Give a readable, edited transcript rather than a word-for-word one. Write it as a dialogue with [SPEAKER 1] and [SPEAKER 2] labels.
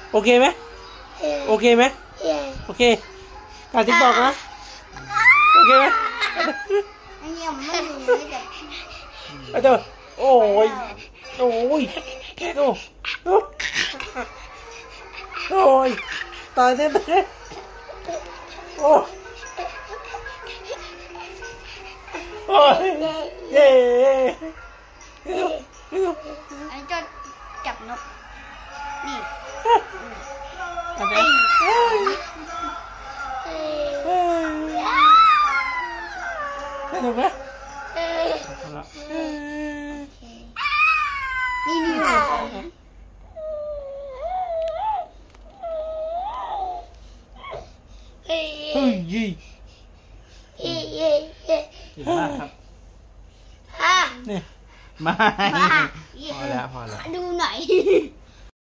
[SPEAKER 1] โอเคไหมโอเคไหมโอเคถ่ายติ๊กต็อกนะโอเคไหม
[SPEAKER 2] อันนี้ไม่รู้เลยแต่
[SPEAKER 1] อาจารย์โอ้ยโอ้ยโอ้โอ้ยตายแน่ๆโอ้โอ้ยเย้
[SPEAKER 2] อันนี้จะจับนกนี่
[SPEAKER 1] อาจารย์สนุกไหม
[SPEAKER 2] นี่นี่
[SPEAKER 1] เฮ้ยยี่เก่งมากครับนี่
[SPEAKER 3] ไม่
[SPEAKER 2] มา
[SPEAKER 3] พอแล้วพอแล้ว
[SPEAKER 2] ดูหน่อย